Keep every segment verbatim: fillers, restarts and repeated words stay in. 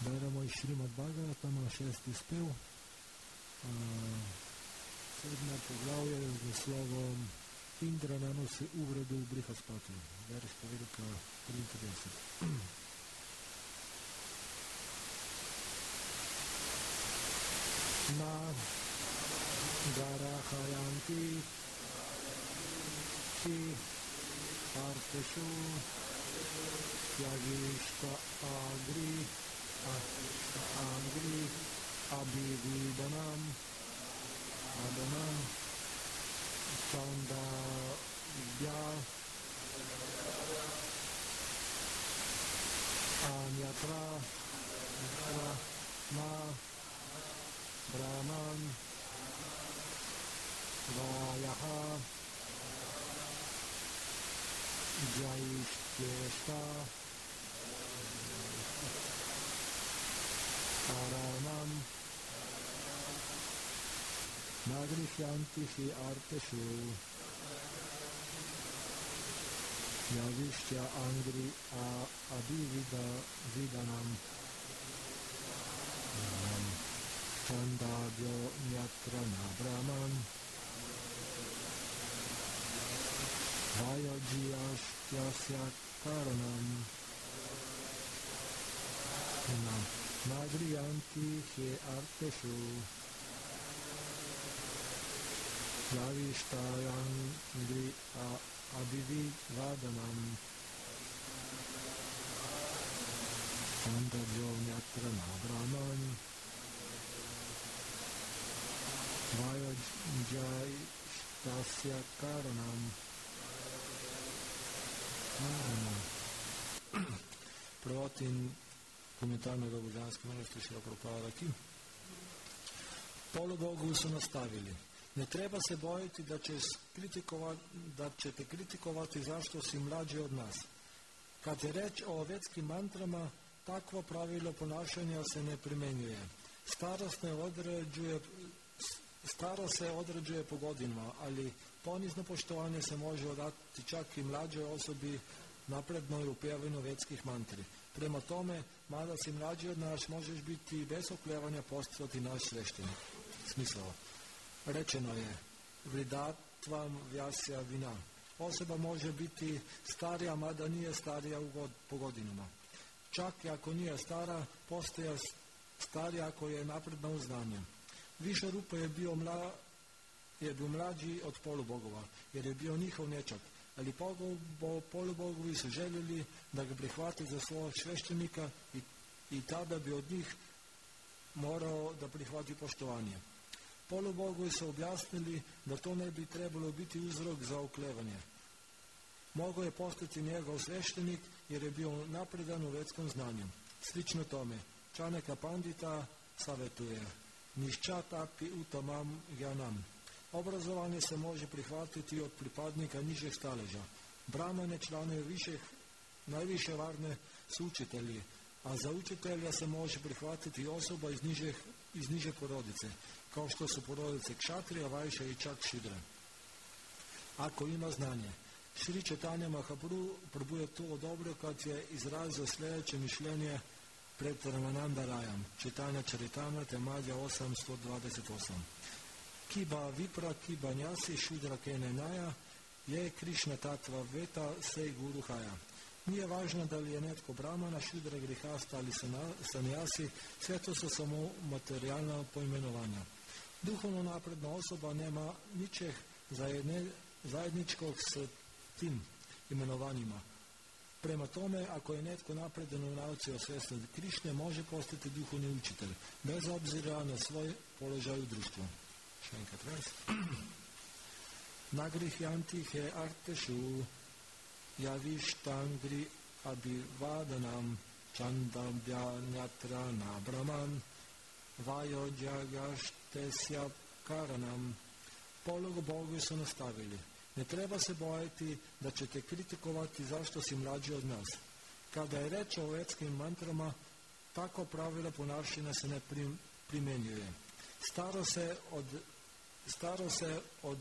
Beremo iz Šrimad Bhagavatama, šesti spev, sedmo poglavje z naslovom Indra nanosi uvredu v Brihaspati, verš številka triintrideset. Na Garahayanti Ki Arteshu Yagishta Agri Agri Abhividanam Adanam Chandabhya Anyatra Ma Brahman Vayaha Jaishtyeshta Karanam Nagrishyanti Hi Arteshu Yavishya Angri Abhivida Vidanam Chandabhyo Nyatra Na Brahman Vayajiyasya Karanam Nagriyanti He Arteshu Yavishtayangi Abhividanam Chandabhyo Nyatra Na Brahman Vayajiyasya Karanam. Prevod in komentar na božanske milosti Šrila Prabhupada ki polubogovi su nastavili: ne treba se bojiti da, će da ćete kritikovati zašto si mlađi od nas. Kad je reč o vetskim mantrama, takvo pravilo ponašanja se ne primjenjuje. Starost ne određuje Staro se određuje po godinama, ali ponizno poštovanje se može odati čak i mlađoj osobi naprednoj u pjevanju vetskih mantri. Prema tome, mada si mlađi od nas, možeš biti bez oklevanja postati naš sveštenik. Smisao. Rečeno je: vridatvam vjasja vina. Osoba može biti starija, mada nije starija god, po godinama. Čak i ako nije stara, postaje starija ako je napredna u znanju. Više Rupa je bio, mla, je bio mlađi od polubogova, jer je bio njihov nečak, ali polubogovi su željeli da ga prihvati za svog sveštenika i, i tada bi od njih morao da prihvati poštovanje. Polubogovi su objasnili da to ne bi trebalo biti uzrok za oklevanje. Mogao je postati njegov sveštenik jer je bio napredan u vetskom znanju. Slično tome, Čanaka Pandita savjetuje: niščatapi utamam janam. Obrazovanje se može prihvatiti od pripadnika nižeg staleža. Brahmane članovi višeg, najviše varne su učitelji, a za učitelja se može prihvatiti osoba iz niže, iz niže porodice, kao što su porodice Kšatrija, Vajša i čak Šidra. Ako ima znanje. Šri Četanja Mahaprabhu je to odobrio kad je izrazio sljedeće mišljenje pred Ramananda Rajam, Čitanja Čaritamrita, Madhya osamsto dvadeset osam. Kiba Vipra, Kiba Njasi, Šudra Kene Naja, je Krišna Tatva Veta, Sej Guru Haja. Nije važno da li je netko Brahmana, Šudra Grihasta ali Sanjasi, sve to su samo materijalna poimenovanja. Duhovno napredna osoba nema ničeg zajedničkog s tim imenovanjima. Prema tome, ako je netko napredan u nauci o svjesnosti Krišne, može postati duhovni učitelj, bez obzira na svoj položaj u društvu. Šenkat vers. Nagrihyanti he arteshu yavishtangri abhivadanam chandabhya nyatra na brahman vajojagaštesya karanam. Polubogovi su nastavili: ne treba se bojati da ćete kritikovati zašto si mlađi od nas. Kada je reč o vetskim mantrama, tako pravila ponašanja se ne primjenjuje. Staro se, od, staro se od,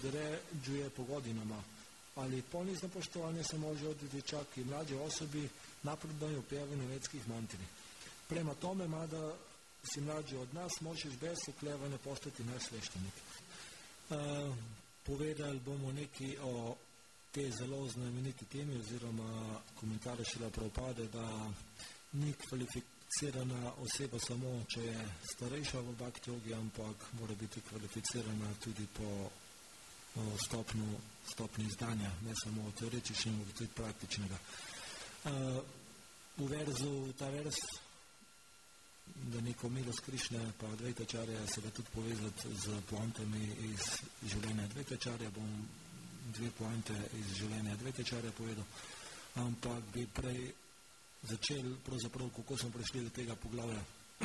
određuje po godinama, ali ponizno poštovanje se može odati čak i mlađoj osobi Naprosto je objavljeno vedskih mantri. Prema tome, mada si mlađi od nas, možeš bez oklevanja postati naš sveštenik. Uh, povedali bomo nekaj o te zelo znameniti temi oziroma komentarje Šrila Prabhupade, da ni kvalificirana oseba samo, če je starejša v bhakti jogi, ampak mora biti kvalificirana tudi po stopnju, stopnju izdanja, ne samo teoretičnega, ampak tudi praktičnega. Uh, v verzu, ta vers, da neko milost Krišne pa Advaitačarja se da tudi povezati z poantami iz življenja Advaitačarja, bom dve poante iz življenja Advaitačarja povedal, ampak bi prej začel pravzaprav, kako smo prišli do tega poglavja.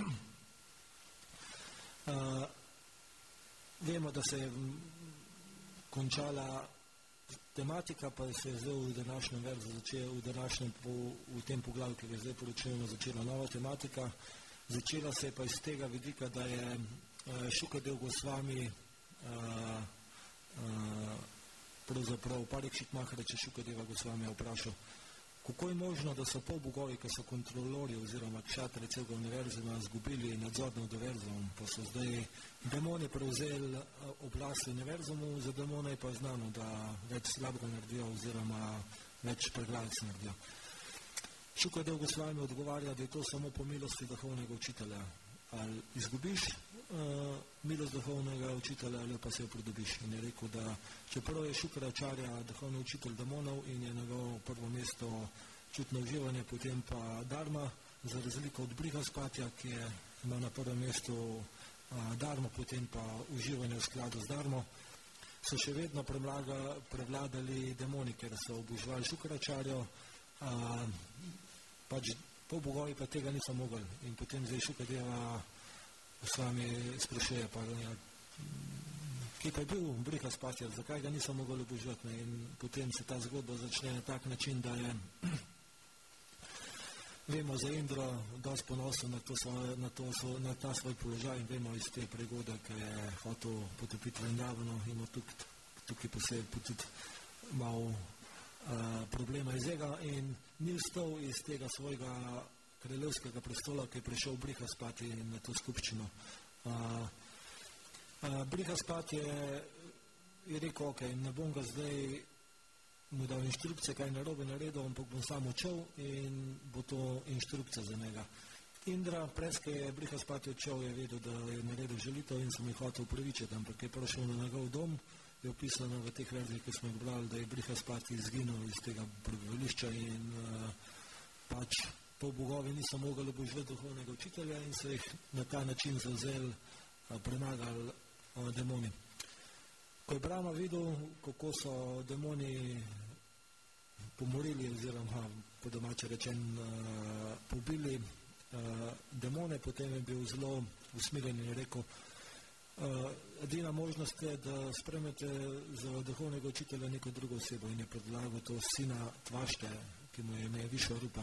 Uh, vemo, da se je končala tematika, pa se je zdaj v današnjem verzu začela, v današnjem, v tem poglavju, ki ga zdaj poročujemo, začela nova tematika. Začela se je pa iz tega vidika, da je uh, Šukadev Gosvami uh, uh, pravzaprav Parikšit Maharač Šukadeva Gosvamija vprašal, kako je možno, da so polbogovi, ki so kontrolori oziroma kšatri celega univerzuma, zgubili nadzor nad univerzumom, pa so zdaj demoni prevzeli oblast univerzumu, za demone je pa znano, da več slabega naredijo oziroma več preglavic naredijo. Šukadev Gosvami odgovarja, da je to samo po milosti duhovnega učitelja. Ali izgubiš uh, milost duhovnega učitelja, ali pa se jo pridobiš. In je rekel, da čeprav je Šukaracharja duhovni učitelj demonov in je njegovo prvo mesto čutno uživanje, potem pa dharma, za razliko od Brihaspatija, ki je imel na prvem mestu uh, dharmo, potem pa uživanje v skladu z dharmo, so še vedno premlaga, prevladali demoni, ker so oboževali Šukaracharjo, uh, pač polbogovi pa tega niso mogli. In potem zdaj Šukadeva s vami sprašuje, pa, ja, kje pa je bil Brihaspatija, zakaj ga niso mogli oboževati. In potem se ta zgodba začne na tak način, da je vemo za Indro dosti ponosen na, to svoj, na, to, na ta svoj položaj in vemo iz te pregode, ki je hotel potopiti Vrindavano, ima tukaj, tukaj posebej tudi malo Uh, problema iz ega in ni vstal iz tega svojega kraljevskega prestola, ki je prišel Brihaspati na to skupščino. Uh, uh, Brihaspati je, je rekel, ok, ne bom ga zdaj mu dal inštrukcije, kaj narobe naredil, ampak bom samo odšel in bo to inštrukcija za njega. Indra, preske je Brihaspati odšel, je vedel, da je naredil želitev in sem jih hotel upravičiti, ampak je prišel na njegov dom, je opisano v teh verzih, ki smo jih brali, da je Brihaspati izginil iz tega prebivališča in uh, pač polbogovi niso mogli oboževati duhovnega učitelja in so jih na ta način zavzeli, uh, premagali uh, demoni. Ko je Brahma videl, kako so demoni pomorili oziroma po domače rečen uh, pobili uh, demone, potem je bil zelo usmirjen in je rekel, Uh, edina možnost je, da spremete za duhovnega učitelja neko drugo osebo in je predlagal to sina Tvašte, ki mu je ime Višvarupa.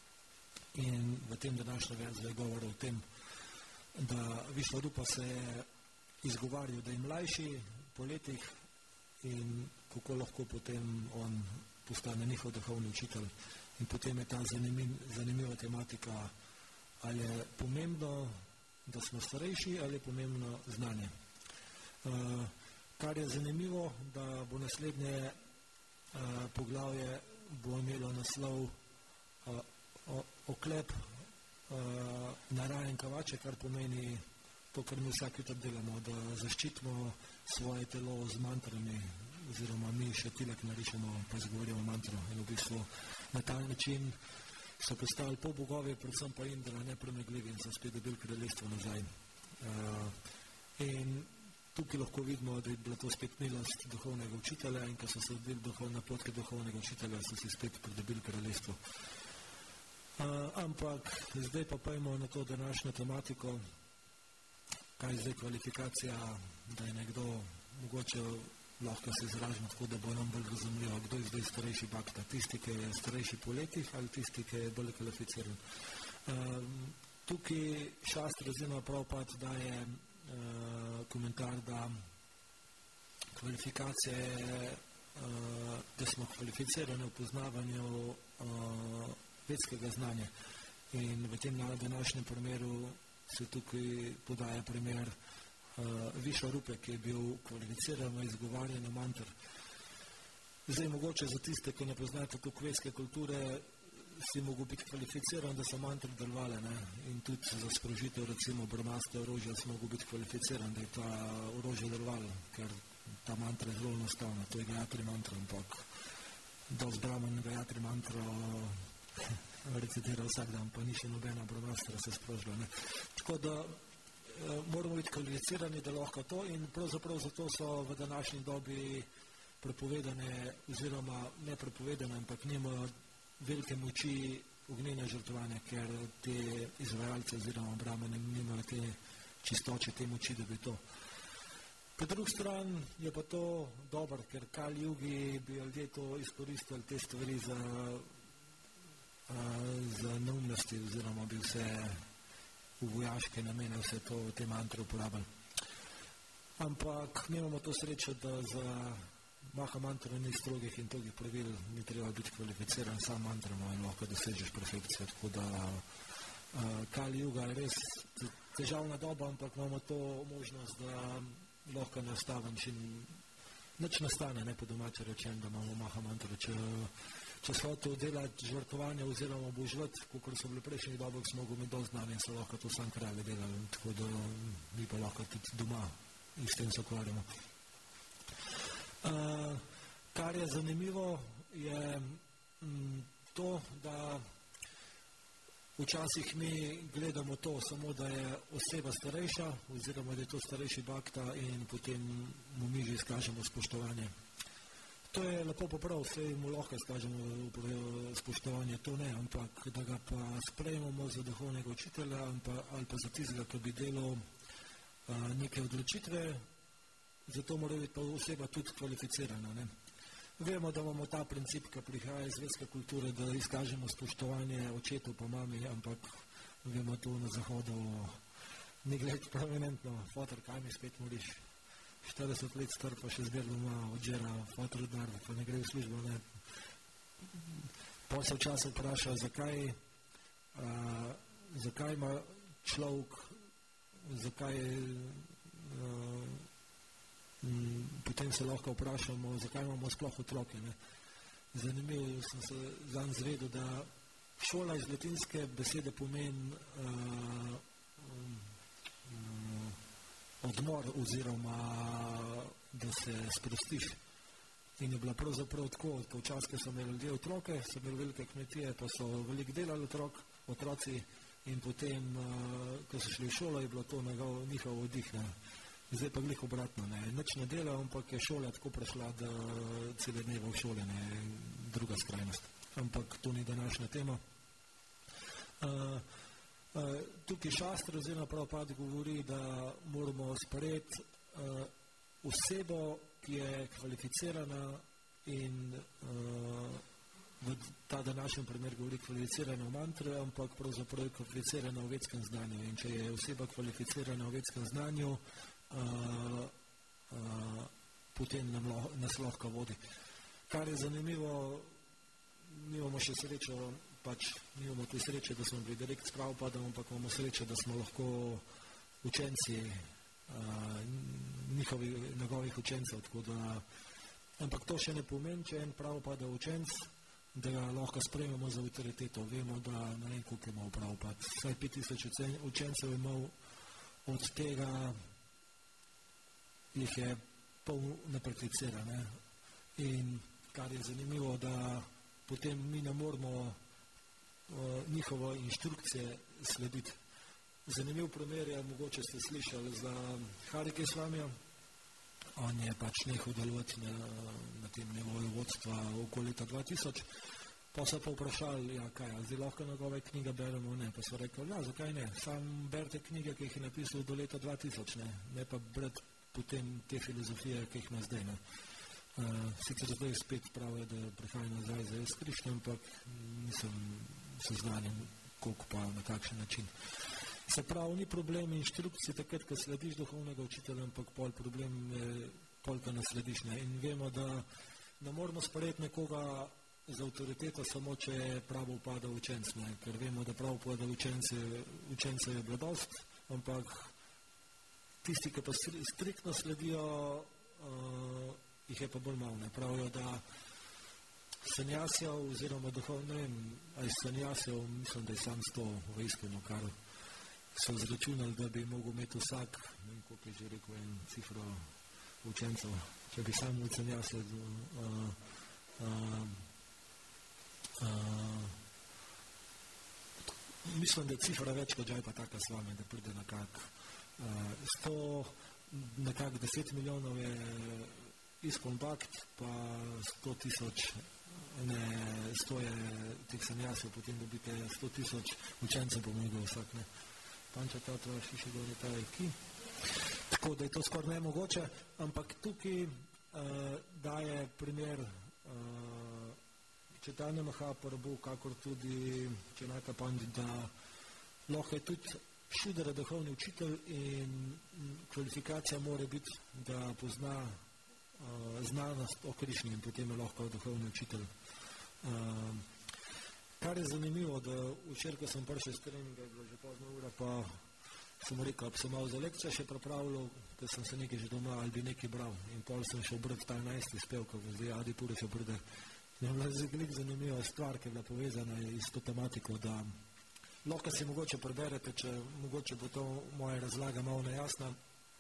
In v tem današnjem verzu je govor o tem, da Višvarupa se je izgovarjal, da je mlajši po letih in kako lahko potem on postane njihov duhovni učitelj. In potem je ta zanimiv, zanimiva tematika, ali je pomembno, da smo starejši, ali je pomembno znanje. Uh, kar je zanimivo, da bo naslednje uh, poglavje bo imelo naslov uh, o, oklep uh, Narayan Kavače, kar pomeni to, kar mi vsak jutro delamo, da zaščitimo svoje telo z mantrami, oziroma mi še tilek narišemo, pa izgovorimo mantro. In v bistvu na ta način so postali polbogovi, predvsem pa Indra, nepremegljivi in so spet dobili kraljestvo nazaj. Uh, in tukaj lahko vidimo, da je bila to spet milost duhovnega učitelja in ko so se odvili duhov, na potke duhovnega učitelja, so si spet pridobili kraljestvo. Uh, ampak zdaj pa pojmo na to današnjo tematiko, kaj je zdaj kvalifikacija, da je nekdo mogoče lahko se izražimo tako, da bo nam bolj razumljivo, kdo je zdaj starejši bhakta, tisti, ki je starejši po letih ali tisti, ki je bolj kvalificiran. Uh, tukaj Šastra oziroma Prabhupada daje uh, komentar, da kvalifikacije, uh, da smo kvalificirani v poznavanju uh, vedskega znanja. In v tem današnjem primeru se tukaj podaja primer uh, Viša Rupe, ki je bil kvalificiran v izgovarjanju mantr. Zdaj, mogoče za tiste, ki ne poznate tukaj vedske kulture, si mogel biti kvalificiran, da so mantre delovale, ne? In tudi za sprožitev, recimo, bromaste orožja si mogel biti kvalificiran, da je ta orožje delovalo, ker ta mantra je zelo enostavna, to je Gayatri mantra, ampak dosti Brahman Gayatri mantro recitira vsak dan, pa ni še nobena bromastra se sprožila, ne? Tako da eh, moramo biti kvalificirani, da lahko to, in pravzaprav zato so v današnji dobi prepovedane, oziroma ne prepovedane, ampak nima velike moči ognjene žrtvovanja, ker te izvajalce oziroma brahmane nimajo te čistoče, te moči, da bi to. Po drugi strani je pa to dobro, ker Kali Jugi bi ljudje to izkoristili, te stvari za, za neumnosti, oziroma bi vse v vojaške namene, vse to, te mantre uporabili. Ampak mi imamo to srečo, da za Maha mantra ni strogih in togih pravil, ni treba biti kvalificiran sam mantrama in lahko dosežeš perfekcijo. Tako da uh, Kali Juga je res težavna doba, ampak imamo to možnost, da lahko na estaven način nič nastane, ne po domače rečem, da imamo Maha mantra. Če, če so to delati žrtvovanje oziroma oboževati, kot so bili prejšnjih dobah, smo mogli imeti dosti znanja in so lahko to sam kralje delali, tako da mi pa lahko tudi doma in s tem se ukvarjamo. Uh, kar je zanimivo, je m, to, da včasih mi gledamo to samo, da je oseba starejša, oziroma da je to starejši bhakta in potem mu mi že izkažemo spoštovanje. To je lepo poprav, vse mu lahko izkažemo spoštovanje, to ne, ampak da ga pa sprejmemo za duhovnega učitelja ali pa za tistega, ki bi delal uh, neke odločitve. Zato mora biti pa oseba tudi kvalificirana. Ne? Vemo, da imamo ta princip, ki prihaja iz vedske kulture, da izkažemo spoštovanje očetu pa mami, ampak vemo to na zahodu, ni gledati prominentno, fotor, kaj mi spet moriš, štirideset let star pa še zbir doma odžera, fotor odnar, pa ne gre v službo. Ne? Pa se včasih vpraša, zakaj, a, zakaj ima človek, zakaj a, potem se lahko vprašamo, zakaj imamo sploh otroke. Ne? Zanimivo sem se zanj zvedel, da šola iz latinske besede pomeni uh, um, odmor oziroma da se sprostiš. In je bila pravzaprav tako, po čas, ko so imeli ljudje otroke, so imeli velike kmetije, pa so veliko delali otrok, otroci in potem, uh, ko so šli v šolo, je bilo to njihov oddih. Ne? Zdaj pa glih obratno, ne. Nič ne dela, ampak je šola tako prešla, da cele dneve v šole, ne, druga skrajnost. Ampak to ni današnja tema. Uh, uh, tukaj šastra oziroma Prabhupada govori, da moramo sprejeti uh, osebo, ki je kvalificirana in uh, v ta današnjem primer govori kvalificirana v mantre, ampak pravzaprav je kvalificirana v vedskem znanju. In če je oseba kvalificirana v vedskem znanju, Uh, uh, potem nam lo, nas lahko vodi. Kar je zanimivo, mi imamo še srečo, pač mi imamo te sreče, da smo bili direkt s Prabhupadom, ampak imamo srečo, da smo lahko učenci uh, njihovi, njegovih učencev, tako da, ampak to še ne pomeni, če en Prabhupada učenc, da ga lahko sprejmemo za autoriteto. Vemo, da ne vem, koliko ima Prabhupad, vsaj pet tisoč učencev imel, od tega jih je pol neprakticirane. In kar je zanimivo, da potem mi ne moramo uh, njihovo inštrukcije slediti. Zanimiv primer je, mogoče ste slišali za Harike Svamija. On je pač nehal delovati na, na tem nivoju vodstva okoli leta dva tisoč. Pa so pa vprašali, ja, kaj, zdaj lahko njegove knjige beremo, ne, pa so rekli, ja, zakaj ne, sam berite knjige, ki jih je napisal do leta dva tisoč, ne, ne pa brati potem te filozofije, ki jih ima zdaj. Ne. Uh, sicer zdaj spet pravijo, da prihaja nazaj za jaz Krišnja, ampak nisem seznanjen, koliko pa na kakšen način. Se pravi, ni problem inštrukcije takrat, ko slediš duhovnega učitelja, ampak pol problem je pol, ko naslediš. Ne. In vemo, da ne moramo sprejeti nekoga z avtoriteto samo, če pravo upada učenc, ne? Ker vemo, da pravo upada učence, učence je bilo dost, ampak tisti, ki pa striktno sledijo, uh, jih je pa bolj malo. Ne? Pravijo, da sanjasjev oziroma duhovno, ne vem, ali sanjasjev, mislim, da je sam sto v iskreno, kar so izračunali, da bi mogel imeti vsak, ne vem, koliko je že rekel, en cifro učencev, če bi sam od sanjasjev uh, uh, uh, mislim, da je cifra več kot žaj pa taka s vami, da pride na kak uh, sto, na kak deset milijonov je Iskon Bakt, pa sto tisoč, ne, sto je teh sanjasjev, potem dobite sto tisoč učencev pomagajo vsak, ne. Panča ta tvoja šiša dolje ta eki. Tako da je to skoraj nemogoče, ampak tukaj uh, daje primer uh, čitanja Mahaprabhu, kakor tudi Čenaka Pandit, da lahko je tudi šudera duhovni učitelj in kvalifikacija mora biti, da pozna uh, znanost o Krišni in potem je lahko duhovni učitelj. Uh, kar je zanimivo, da včeraj, ko sem prišel s treninga, je bilo že pozna ura, pa sem rekel, da sem malo za lekcijo še pripravljal, da sem se nekaj že doma ali bi nekaj bral. In pol sem še obrat ta enajsti spevkov, zdaj Adi Puri se obrde. Je bila zaglik zanimiva stvar, ki je bila povezana s to tematiko, da lahko si mogoče preberete, če mogoče bo to moja razlaga malo nejasna.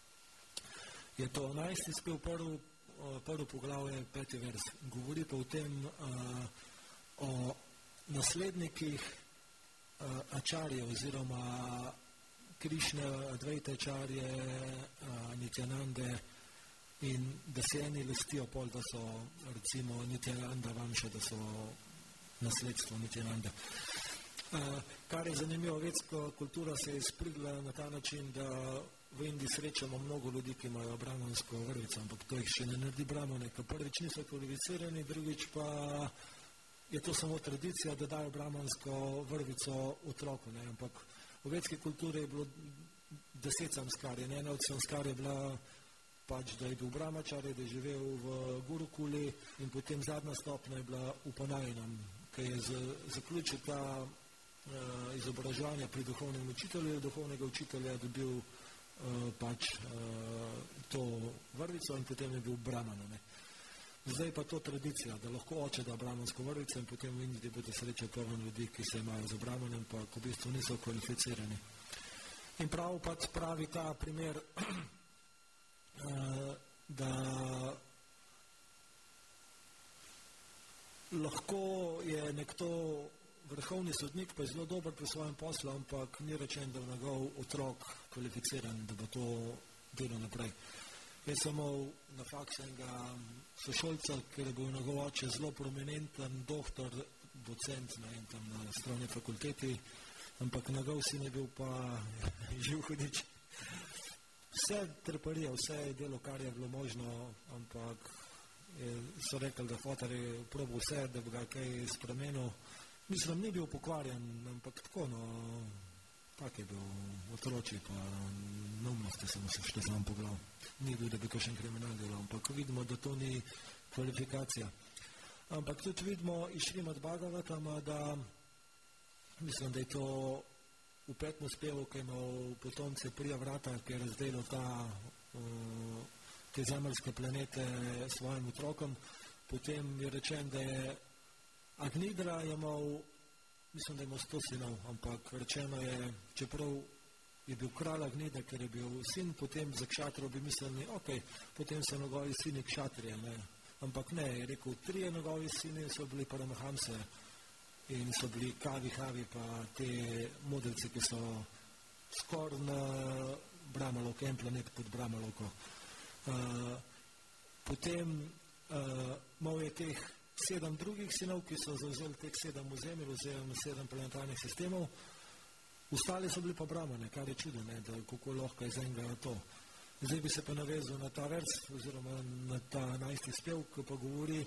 Je to enajsti spev, prvi, prvi poglavje, peti vers. Govori pa o tem, uh, o naslednikih uh, ačarje oziroma Krišne, Advaita ačarje, uh, Nityanande in da se eni lestijo pol, da so recimo Nityananda Vamša, da so nasledstvo Nityananda. Uh, kar je zanimivo, vedska kultura se je sprigla na ta način, da v Indiji srečamo mnogo ljudi, ki imajo brahmansko vrvico, ampak to jih še ne naredi brahmane, ker prvič niso kvalificirani, drugič pa je to samo tradicija, da dajo brahmansko vrvico otroku, ne, ampak v vedski kulturi je bilo deset samskarjev. Ena od samskarjev je bila pač, da je bil brahmačar, da je živel v Gurukuli in potem zadnja stopnja je bila Upanajnam, ki je z, zaključil ta uh, izobraževanje pri duhovnem učitelju, duhovnega učitelja je dobil uh, pač uh, to vrvico in potem je bil brahman. Zdaj pa to tradicija, da lahko oče da brahmansko vrvico in potem v Indiji bodo srečali polno ljudi, ki se imajo za brahmanem, pa v bistvu niso kvalificirani. In prav pač pravi ta primer, da lahko je nekdo vrhovni sodnik, pa je zelo dober pri svojem poslu, ampak ni rečen, da je njegov otrok kvalificiran, da bo to delo naprej. Jaz sem imel na faksu enega sošolca, ker je bil njegov oče zelo prominenten doktor, docent na, tam na strojni fakulteti, ampak njegov sin je bil pa živ hudič. Vse treparije, vse je delo, kar je bilo možno, ampak je, so rekli, da fotar je probal vse, da bi ga kaj spremenil. Mislim, ni bil pokvarjen, ampak tako, no, tak je bil otroči, pa neumnosti se mu se šli sam po glav. Ni bil, da bi kakšen kriminal delal, ampak vidimo, da to ni kvalifikacija. Ampak tudi vidimo iz Šrimad Bhagavatama, da mislim, da je to v petem spevu, ki je imel potomce Prijavrata, ki je razdelil ta, uh, te zemeljske planete svojim otrokom. Potem je rečen, da je Agnidra je imel, mislim, da je imel sto sinov, ampak rečeno je, čeprav je bil kralj Agnida, ker je bil sin, potem za kšatrov bi mislili, ok, potem so njegovi sini kšatrije, ne. Ampak ne, je rekel, trije njegovi sini so bili Paramahamse in so bili Kavi, Havi, pa te modelci, ki so skoraj na Brahmaloko, en planet pod Brahmaloko. Uh, potem uh, imel je teh sedem drugih sinov, ki so zavzeli teh sedem ozemlj oziroma sedem planetarnih sistemov. Ostali so bili pa brahmane, kar je čudo, ne, da kako lahko iz enega to. Zdaj bi se pa navezal na ta vers, oziroma na ta enajsti spev, ki pa govori,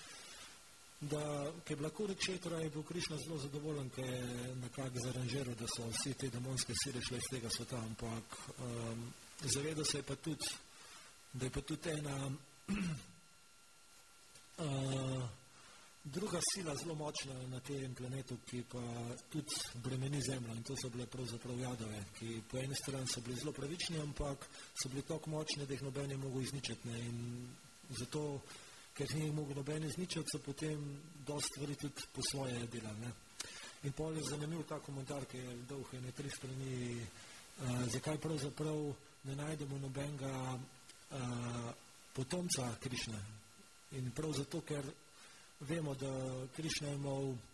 da ko je bila Kurukshetra, je bil Krišna zelo zadovoljen, ko je nekako zaranžiral, da so vsi te demonske sile šle iz tega sveta, ampak um, zavedal se je pa tudi, da je pa tudi ena uh, druga sila zelo močna na tem planetu, ki pa tudi bremeni zemljo, in to so bile pravzaprav jadove, ki po eni strani so bili zelo pravični, ampak so bili tako močni, da jih noben je mogel izničiti. Ne? In zato, ker ni mogel noben izničiti, so potem dosti stvari tudi po svoje delali. Ne? In pol je zanimiv ta komentar, ki je dolg ene tri strani, uh, zakaj pravzaprav ne najdemo nobenega uh, potomca Krišne. In prav zato, ker vemo, da Krišna je imel uh,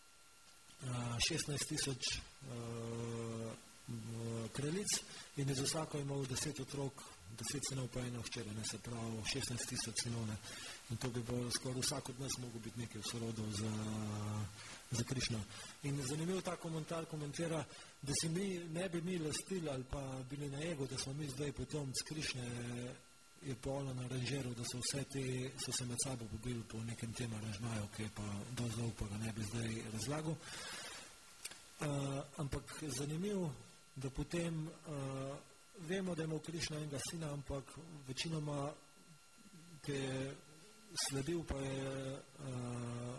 šestnajst tisoč uh, kraljic in je za vsako imel deset otrok, deset sinov pa eno hčer, ne, se pravi šestnajst tisoč sinov. Ne. In to bi bilo skoraj vsak od nas mogel biti nekaj v sorodu za, za Krišno. In zanimiv ta komentar komentira, da si mi ne bi mi lastili ali pa bili na ego, da smo mi zdaj potomci Krišne, je polno na aranžiral, da so vse te, so se med sabo pobili po nekem tem aranžmaju, ki je pa dosti dolg, pa ga ne bi zdaj razlagal. Uh, ampak zanimiv, da potem uh, vemo, da je imel Krišna enega sina, ampak večinoma, ki je sledil, pa je, uh,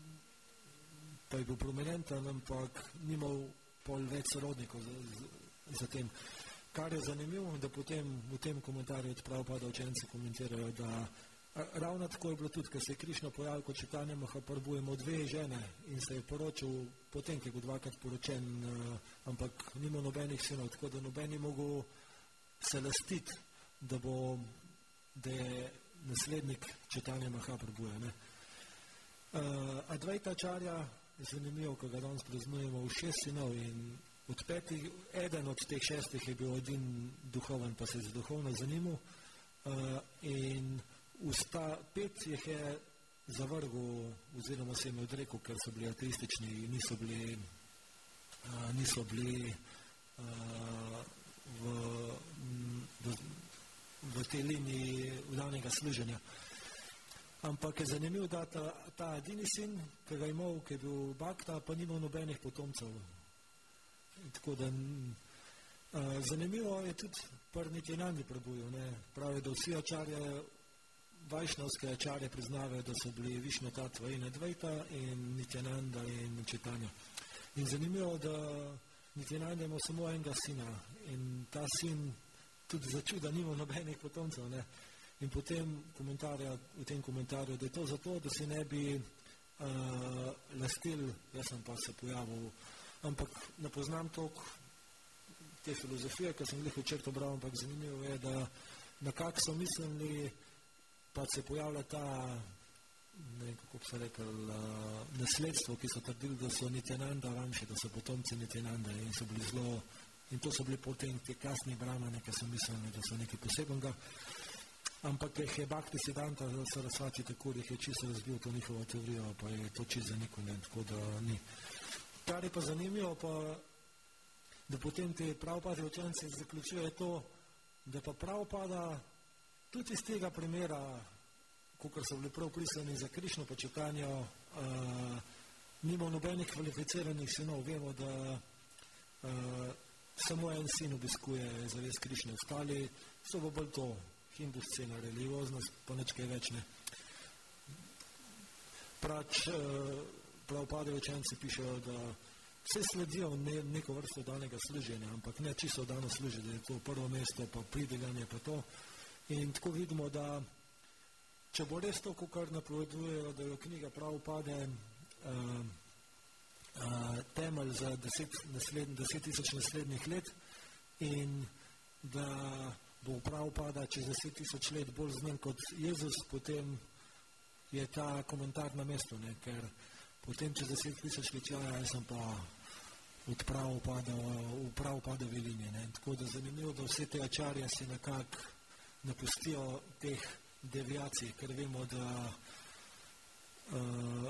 pa je bil prominenten, ampak ni imel pol več sorodnikov za, za, za tem. Kar je zanimivo, da potem v tem komentarju od Prabhupada učenci komentirajo, da ravno tako je bilo tudi, ker se je Krišna pojavil kot Čitanja Mahaprabhu, imel dve žene in se je poročil potem, ki je bil dvakrat poročen, ampak nima nobenih sinov, tako da noben je mogel se lastiti, da bo, da je naslednik Čitanja Mahaprabhuja. Uh, Advaita Acharya je zanimivo, ko ga danes praznujemo v šest sinov in od petih, eden od teh šestih je bil edin duhoven, pa se je za duhovno zanimal uh, in usta, pet jih je zavrgel oziroma se jim je odrekel, ker so bili ateistični in niso bili, uh, niso bili uh, v, v, v tej liniji vdanega služenja. Ampak je zanimiv, da ta, ta edini sin, ki ga je imel, ki je bil Bhakta, pa ni imel nobenih potomcev. Tako da uh, zanimivo je tudi pri Nityanandi Prabhuju, ne, pravi, da vsi ačarje, vajšnavske ačarje priznavajo, da so bili Višnu Tattva in Advaita in Nityananda in Čitanja. In zanimivo, da Nityananda ima samo enega sina in ta sin tudi začuda nima nobenih potomcev, ne. In potem komentarja, v tem komentarju, da je to zato, da se ne bi uh, lastil, jaz sem pa se pojavil, ampak ne poznam toliko te filozofije, ker sem jih včeraj bral, ampak zanimivo je, da nekako so mislili, pa se pojavlja ta, ne vem, kako bi se rekel, uh, nasledstvo, ki so trdili, da so Nityananda Vanši, da so potomci Nityananda in so bili zelo, in to so bili potem te kasni brahmane, ki so mislili, da so nekaj posebenega. Ampak jih je Bhakti Siddhanta Sarasvati tako, da jih je čisto razbil to njihovo teorijo, pa je to čisto zaniknjeno, tako da ni. Kar je pa zanimivo, pa, da potem te Prabhupada učenci zaključuje to, da pa Prabhupada tudi iz tega primera, kakor so bili prav prislani za Krišno pa Čitanja, uh, nima nobenih kvalificiranih sinov. Vemo, da uh, samo en sin obiskuje zavest Krišne, ostali so pa bolj to hindu scena, religioznost, pa nič kaj več ne. Prač, uh, Prabhupada učenci pišejo, da vse sledijo ne, neko vrsto danega služenja, ampak ne čisto dano služi, da je to prvo mesto, pa pridiganje, pa to. In tako vidimo, da če bo res to, kar napovedujejo, da je knjiga Prabhupade uh, uh, temelj za deset, nasled, deset tisoč naslednjih let in da bo Prabhupada čez deset tisoč let bolj znan kot Jezus, potem je ta komentar na mestu, ne, ker potem čez deset tisoč let, ja, jaz sem pa od Prabhupada, v Prabhupadovi liniji, ne. Tako da zanimivo, da vse te ačarje se nekako napustijo teh deviacij, ker vemo, da uh,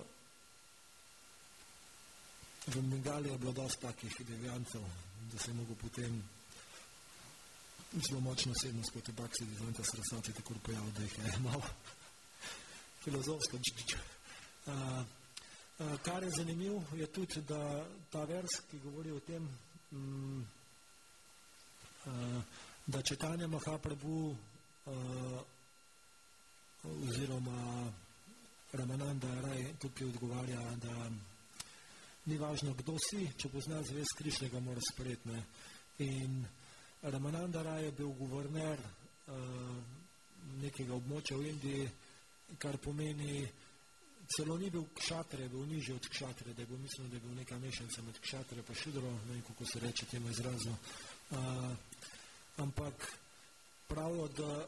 v Bengali je bilo dosti takih deviantov, da se je mogel potem zelo močno osebnost, kot je Bhakti Siddhanta Sarasvati tako pojavil, da jih je malo filozofsko. Uh, uh, kar je zanimiv, je tudi, da ta vers, ki govori o tem, um, uh, da Čitanja Mahaprabhu uh, oziroma Ramananda Raj tukaj odgovarja, da ni važno, kdo si, če pozna zvest Krišnega, mora sprejeti. Ne. In Ramananda Raj je bil guverner uh, nekega območja v Indiji, kar pomeni, celo ni bil kšatre, bil nižji od kšatre, da je bil, mislim, da je bil neka mešanica med kšatre pa šudro, ne vem, kako se reče temu izrazu. Uh, ampak pravijo, da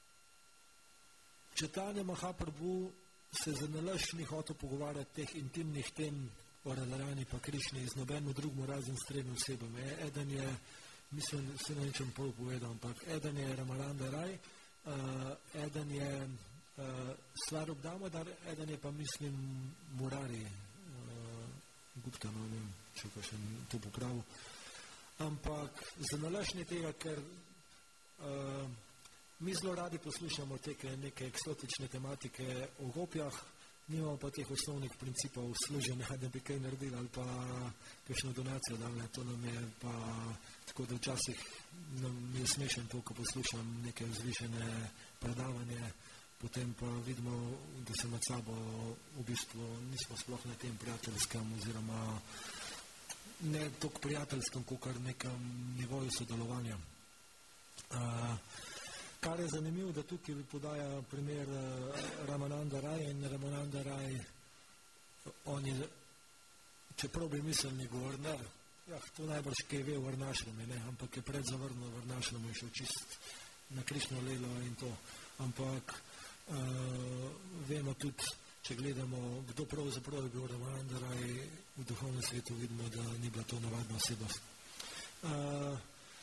Čaitanja Mahaprabhu se za nalašč ni hotel pogovarjati teh intimnih tem o Radharani pa Krišni z nobenim drugim razen s tremi osebami. Eden je, mislim, se ne nečem pol povedal, ampak eden je Ramananda Raj, uh, eden je uh, Svarup Damodar, eden je pa, mislim, Murari, uh, Gupta, no vem, če pa še to popravil. Ampak za nalašč ni tega, ker uh, mi zelo radi poslušamo te neke eksotične tematike o gopjah, nimamo pa teh osnovnih principov služenja, da bi kaj naredili ali pa kakšno donacijo dali. To nam je pa tako, da včasih nam je smešen to, ko poslušam neke vzvišene predavanje, potem pa vidimo, da se med sabo v bistvu nismo sploh na tem prijateljskem oziroma ne toliko prijateljskem, kakor nekem nivoju sodelovanja. Uh, Kar je zanimivo, da tukaj podaja primer Ramananda Raja in Ramananda Raj, on je, čeprav bi mislili guverner, ja, to najbrž kaj ve o Varnašrami, ne, ampak je pred zavrnil Varnašrami, šel čist na Krišno lelo in to. Ampak uh, vemo tudi, če gledamo, kdo pravzaprav je bil Ramananda Raj v duhovnem svetu, vidimo, da ni bila to navadna osebnost. Uh,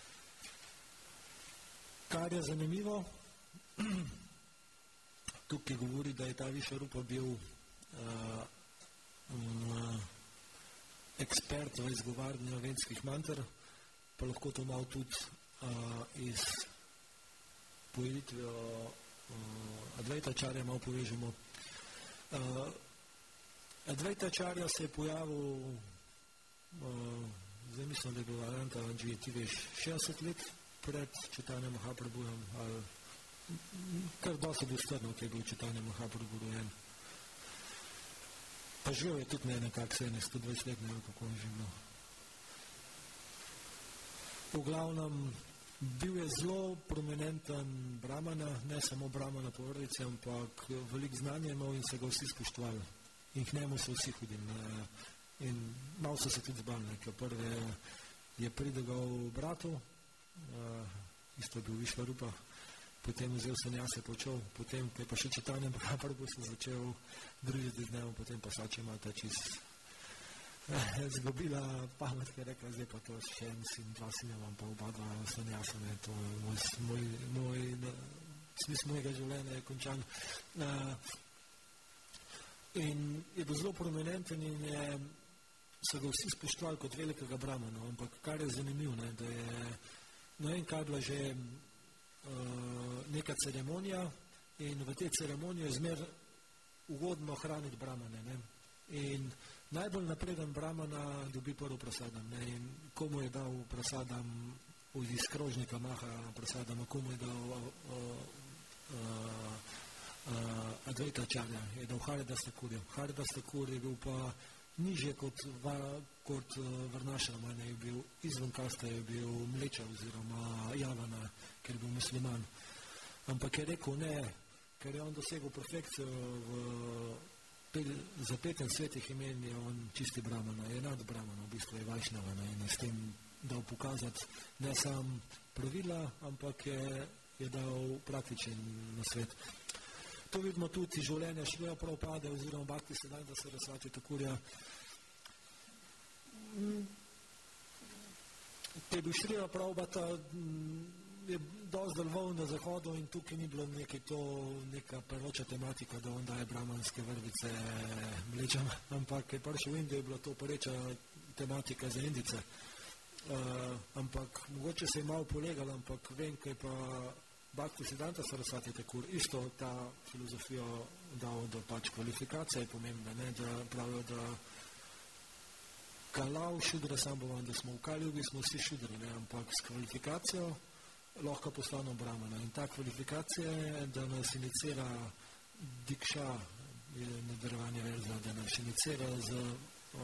Kar je zanimivo, tukaj govori, da je ta Višvarupa bil uh, um, ekspert v izgovarjanju vedskih manter, pa lahko to malo tudi uh, iz pojeditve uh, Advaitačarja malo povežemo. Uh, Advaitačarja se je pojavil, uh, zdaj mislim, da je bila Aranta Anđi, ti veš, šestdeset let pred Čaitanjem Mahaprabhujem, ali kar dosti bil strno, ki je bil Čaitanja Mahaprabhu rojen. Pa živel je tudi ne nekak se, ne sto dvajset let, ne vem, kako je živno. V glavnem, bil je zelo prominenten brahmana, ne samo brahmana po vrlici, ampak veliko znanja imel in se ga vsi spoštovali. In k njemu so vsi hodili. In malo so se tudi zbali, ker prve je pridegal bratu, Uh, isto je bil Višvarupa, potem vzel sanjase, počel, potem, ko je pa še Čaitanja Mahaprabhu se začel družiti z njemu, potem pa Sači Mata čist uh, zgubila pamet, ki je rekla, zdaj pa to še en sin, dva sina imam, pa oba dva sanjasa, ne, to je moj, moj, moj smisel mojega življenja je končan. Uh, in je bil zelo prominenten in je, so ga vsi spoštovali kot velikega brahmana, ampak kar je zanimivo, ne, da je no in kaj je bila že uh, neka ceremonija in v tej ceremoniji je zmer ugodno hraniti brahmane. Ne? In najbolj napreden brahmana dobi prvo prasadam. Ne? In komu je dal prasadam iz krožnika Maha prasadama, komu je dal uh, uh, uh, Advaitačarja, je dal Haridas Thakur. Haridas Thakur je bil pa nižje kot, va, kot uh, Varnašrama, je bil izven kasta, je bil mleča oziroma javana, ker je bil musliman. Ampak je rekel ne, ker je on dosegel perfekcijo v pel, za peten svetih imen, je on čisti brahmana, je nad brahmana, v bistvu je vajšnava in je s tem dal pokazati ne sam pravila, ampak je, je dal praktičen na svet. To vidimo tudi iz življenja Šrila Prabhupada oziroma Bhaktisiddhanta Sarasvati Thakurja. Ko je bil Šrila Prabhupada, je dosti deloval na zahodu in tukaj ni bilo nekaj to, neka prvoča tematika, da on daje brahmanske vrvice mlečam, ampak je prišel v Indijo, je bila to preča tematika za Indice. Uh, ampak mogoče se je malo polegal, ampak vem, ko je pa Bhaktisiddhanta Sarasvati Thakur isto ta filozofijo dal, da pač kvalifikacija je pomembna, ne, da pravijo, da Kalau šudra sambhavan, da smo v Kaljugi, smo vsi šudri, ne, ampak s kvalifikacijo lahko postanemo brahmana. In ta kvalifikacija je, da nas inicira dikša, je nadaljevanje verza, da nas inicira z uh,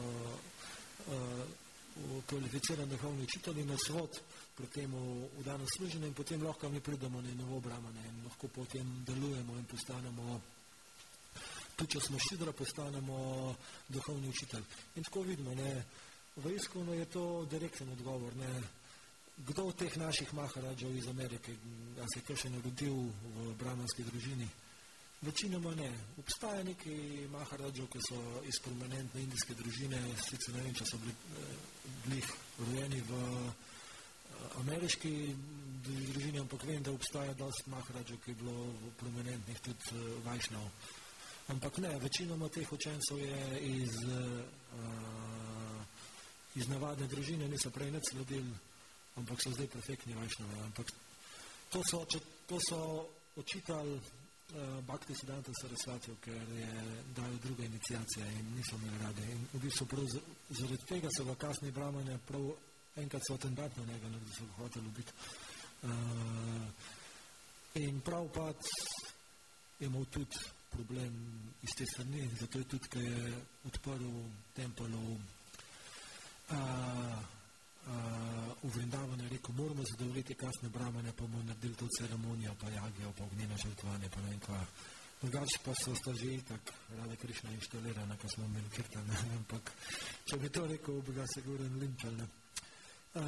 uh, kvalificiran duhovni učitelj in nas vod pri tem v danem služenju in potem lahko mi pridemo na novo bramane in lahko potem delujemo in postanemo, tudi če smo šidra, postanemo duhovni učitelj. In tako vidimo, ne, v Iskonu je to direkten odgovor, ne, kdo od teh naših maharadžev iz Amerike, da se je kaj še nagodil v bramanski družini? Večinoma ne. Obstaja neki maharadžev, ki so iz prominentne indijske družine, sicer ne vem, če so bili, bili rojeni v ameriški družini, ampak vem, da obstaja dosti maharadžev, ki je bilo v prominentnih tudi vajšnjav. Ampak ne, večinoma teh učencev je iz, uh, iz navadne družine, niso prej nič sledili, ampak so zdaj perfektni vajšnjavi. Ampak to so, če, to so očitali uh, Bhakti Siddhanta Sarasvatijev, ker je dal druga iniciacija in niso imeli radi. In v bistvu prav zaradi tega so ga kasni brahmane prav enkrat so atentat na njega, da so ga hoteli ubiti. Uh, in prav pa je imel tudi problem iz te strani, zato je tudi, ker je odprl tempel v, uh, uh, v Vrindavanu, je rekel, moramo zadovoljiti kasne brahmane, pa bomo naredili to ceremonijo, pa jagijo, pa ognjeno žrtvovanje, pa ne vem kva. Drugače pa so sta že itak Rada Krišna inštalirana, ko smo imeli kirtan, ampak če bi to rekel, bi ga sigurno linčali. Uh,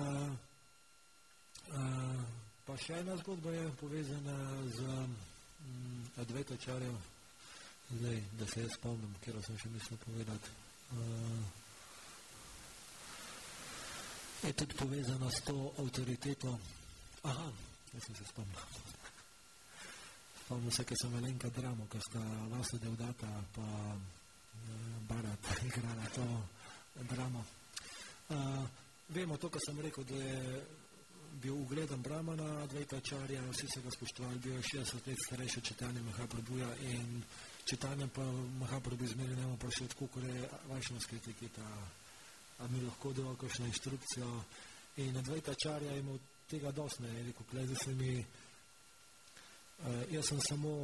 uh, pa še ena zgodba je povezana z um, Advaitačarjev, zdaj, da se jaz spomnim, kjer sem še mislil povedati. Uh, je tudi povezana s to avtoriteto. Aha, jaz sem se spomnil. Spomnil se, ker sem Velenka Dramo, ker sta Vasa Devdata pa uh, Bharat igrala to dramo. Uh, vemo to, kar sem rekel, da je bil ugledan brahmana Advaitačarja, vsi so ga spoštovali, bil je šestdeset let starejši Čitanja Mahaprabhuja in Čitanja pa Mahaprabhu izmeri nema prišel tako, kot je vajšnavska etiketa, a mi lahko dal kakšno inštrukcijo in Advaitačarja je imel tega dosti, ne, je rekel, glede se mi, uh, jaz sem samo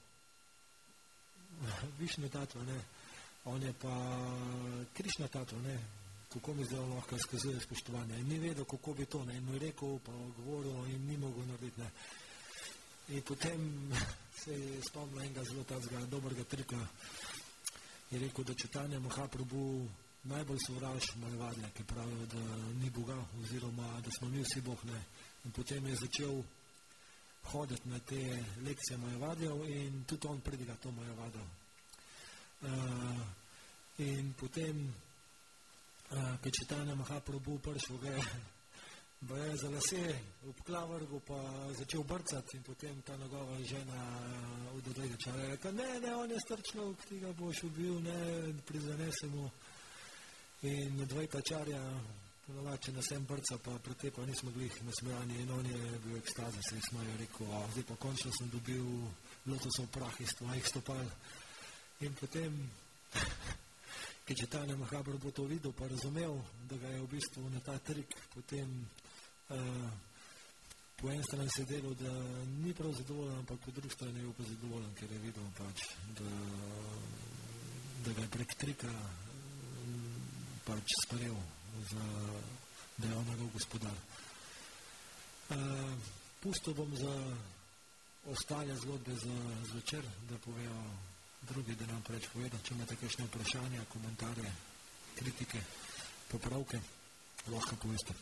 Višnu tatva, ne, on je pa Krišna tatva, ne, kako mi zdaj lahko izkazuje spoštovanje. In ni vedel, kako bi to, ne, in mu je rekel, pa govoril in ni mogel narediti, ne. In potem se je spomnil enega zelo tazga dobrega trika. Je rekel, da Čitanja Mahaprabhu najbolj sovraž Majavadija, ki pravijo, da ni Boga, oziroma da smo mi vsi Bog, ne. In potem je začel hoditi na te lekcije Majavadijev in tudi on prediga to Majavadijev. Uh, in potem Uh, ki Čitanja Mahaprabhu prišel, ga je za lase obkla vrgu, pa začel brcati in potem ta njegova žena od Advaitačarja je rekla, ne, ne, on je strčnov, ki ga boš ubil, ne, prizanese mu. In Advaitačarja, če nas en brca, pa pri te pa nismo bili nasmejani in on je bil ekstaze, se je smajal, rekel, a zdaj pa končno sem dobil lotosov prah iz tvojih stopal. In potem ki Čitanja Mahaprabhu to videl, pa razumel, da ga je v bistvu na ta trik potem uh, po en stran se delal, da ni prav zadovoljen, ampak po drugi strani je bil pa zadovoljen, ker je videl pač, da, da ga je prek trika um, pač sprejel, za, da je on njegov gospodar. Uh, pustil bom za ostale zgodbe za zvečer, da povejo drugi, da nam preč povedati, če imate kakšne vprašanja, komentarje, kritike, popravke, lahko poveste.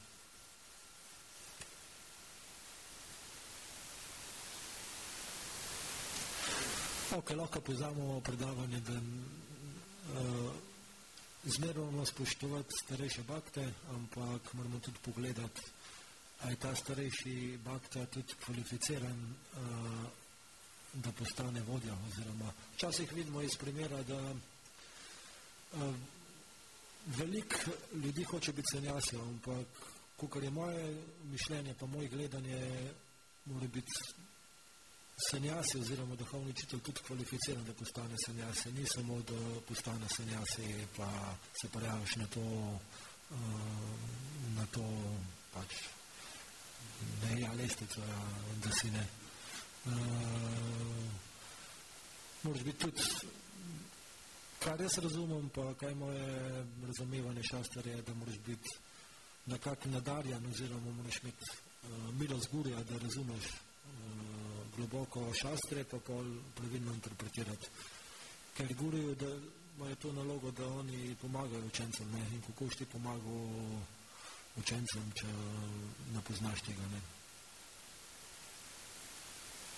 Ok, lahko pozamemo predavanje, da uh, zmerno spoštovati starejše bakte, ampak moramo tudi pogledati, a je ta starejši bakta tudi kvalificiran uh, da postane vodja, oziroma včasih vidimo iz primera, da uh, veliko ljudi hoče biti sanjasijo, ampak kakor je moje mišljenje, pa moje gledanje, mora biti sanjasi oziroma duhovni učitelj tudi kvalificiran, da postane sanjasi, ni samo, da postane sanjasi, pa se prijaviš na to, uh, na to pač ne ja lestvico, ja, da si ne. Uh, moraš biti tudi Kar jaz razumem, pa kaj moje razumevanje šastre je, da moraš biti nekako nadarjan oziroma moraš imeti uh, milost Gurija, da razumeš uh, globoko šastre, pa pol pravilno interpretirati. Ker Guriju je to nalogo, da oni pomagajo učencem, ne? In kako ti pomagal učencem, če ne poznaš tega, ne?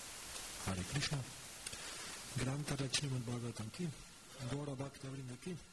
Hare Krishna. Granta rečnimo Bhagavatam ki, Gora Bhakta Vrinda ki.